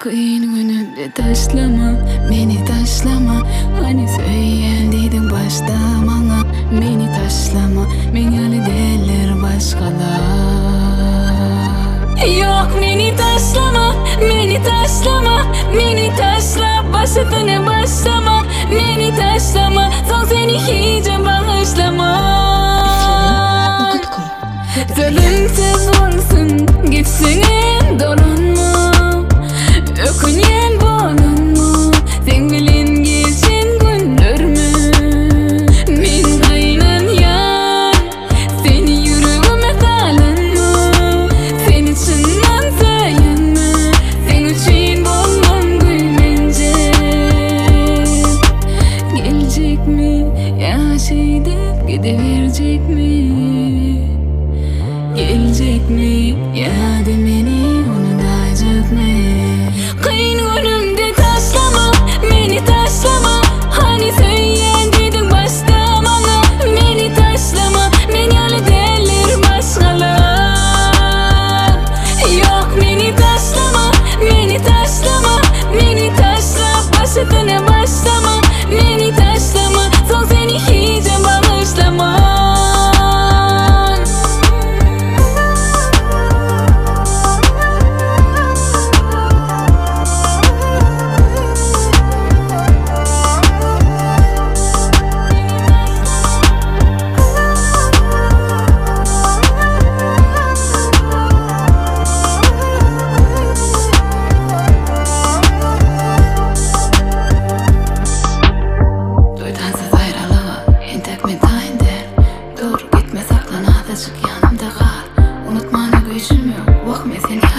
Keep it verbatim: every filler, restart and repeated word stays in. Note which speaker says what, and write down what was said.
Speaker 1: Kıyın günümde taşlama, beni taşlama. Hani söyleydin başta bana, beni taşlama. Beni öyle derler başkalar. Yok beni taşlama, beni taşlama. Beni taşla, başına başlama. Beni taşlama, son seni hiç bağışlama. Ölümsüz olsun gitsin dolanma. Ökünyen boğulunma. Sen bilin geçen günlerimi. Min kaynan yan, seni yüreğime kalınma. Sen içinden sayınma. Sen için bolmam gülmence. Gelecek mi yaşayıp gideverecek mi? Gelecek mi ya da beni unutacak mı? Kıyın önümde taşlama, beni taşlama. Hani söyleydin başta bana, beni taşlama. Beni öyle derler başkalar. Yok beni taşlama, beni taşlama. Beni taşla, başına başlama. Beni taşlama, son seni hiç bağışlama. Dur gitme saklan azıcık yanımda kal. Unutmana gücüm yok, bakma seni